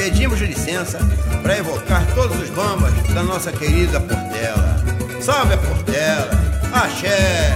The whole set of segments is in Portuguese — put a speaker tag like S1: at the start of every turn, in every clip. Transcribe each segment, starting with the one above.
S1: pedimos licença para evocar todos os bambas da nossa querida Portela. Salve a Portela! Axé!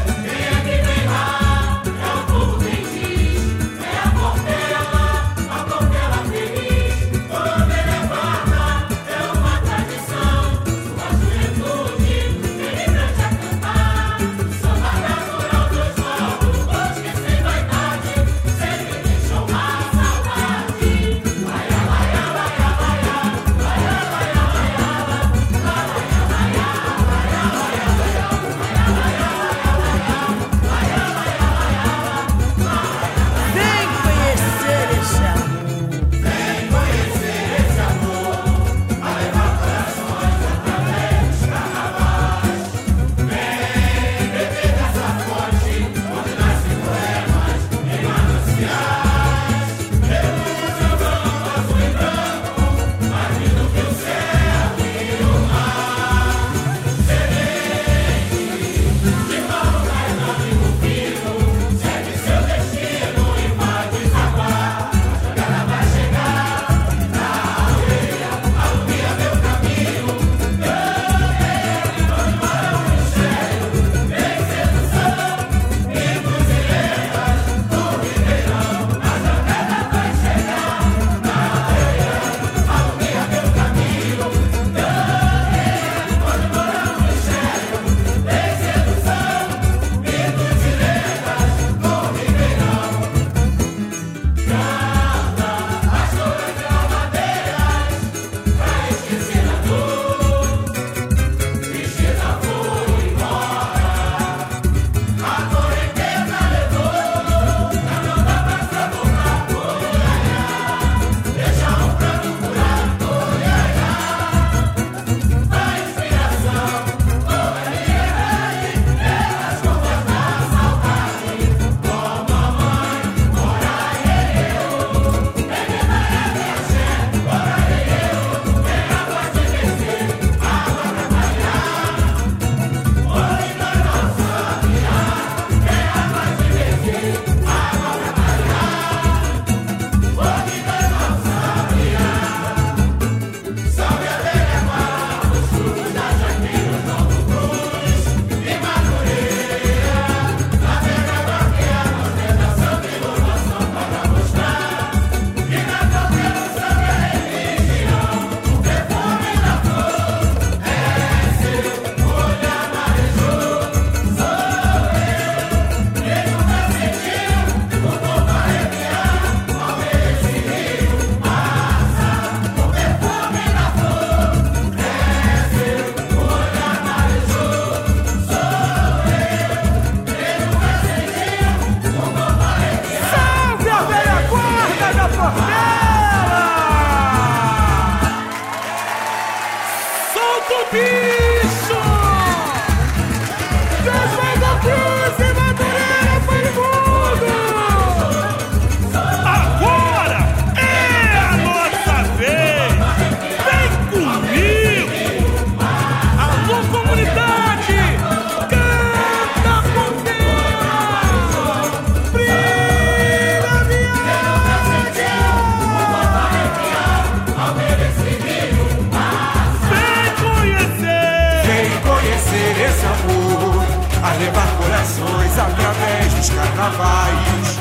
S2: Levar corações através dos carnavais.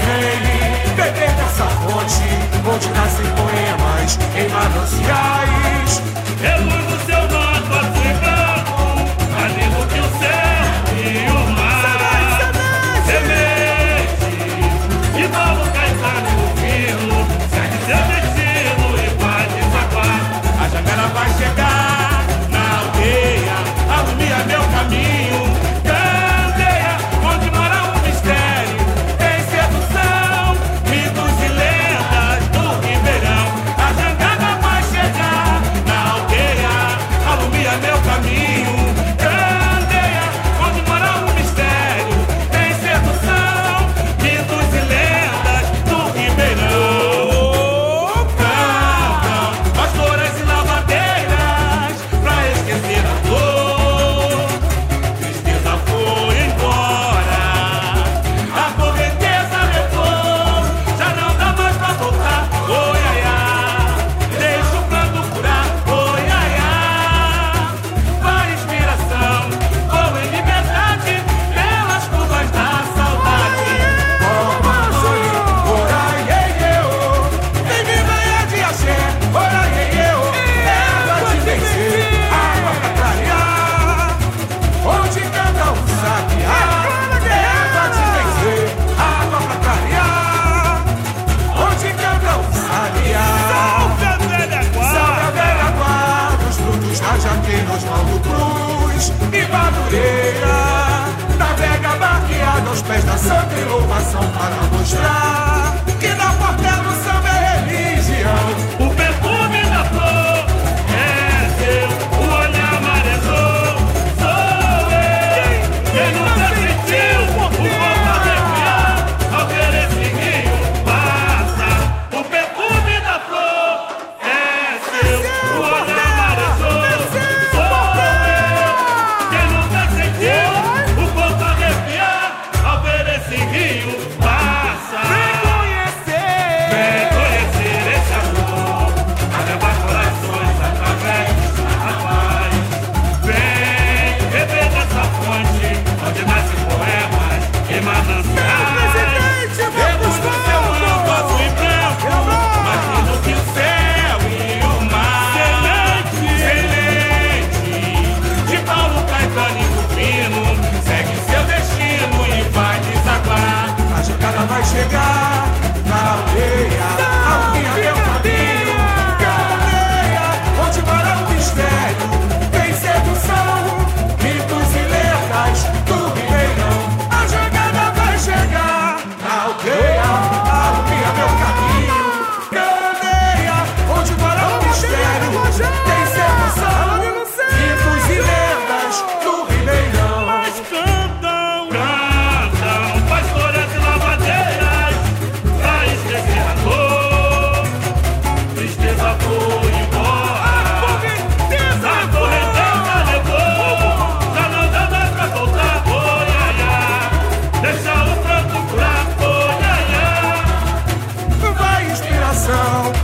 S2: Vem beber dessa fonte, onde nascem poemas em mananciais.
S3: É luz do seu manto azul e branco, mais lindo que o céu e o mar. Semente de novo caetano no filo, segue seu destino e vai desaguar.
S2: A janela vai chegar na aldeia, alumia meu caminho. Onde mora um mistério Pires e Madureira. Navega barqueado aos pés da santa e louvação para mostrar que na Portela o samba é religião.
S3: O perfume da flor é seu, o olhar marejou, sou eu. Quem nunca sentiu o corpo arrepiar ao ver esse rio passar. O perfume da flor é seu, o olhar marejou, sou eu. Quem nunca sentiu o corpo arrepiar ao ver esse rio passar. Vem conhecer esse amor, a levar corações através dos carnavais. Vem beber dessa fonte, onde nascem poemas e mananciais.
S2: Vemos no seu manto azul e branco, mais lindo que o céu e o mar. Semente de Paulo Caetano e Rufino, segue seu destino e vai desaguar. A chegada vai chegar na aldeia, alguém abriu o caminho. Cadeia, onde mora o mistério, tem sedução, mitos e lendas do Ribeirão. A jogada vai chegar na aldeia, alguém abriu o caminho. Cadeia, onde mora o mistério, tem sedução, mitos e lendas do Ribeirão.
S3: Mas cantam, pastores e lavadeiras, pra esquecer a dor. Tristeza foi embora, a correnteza levou, já não dá mais pra voltar, oi, ai, ai. Deixa o pranto pra oi, ai, ai.
S2: Vai inspiração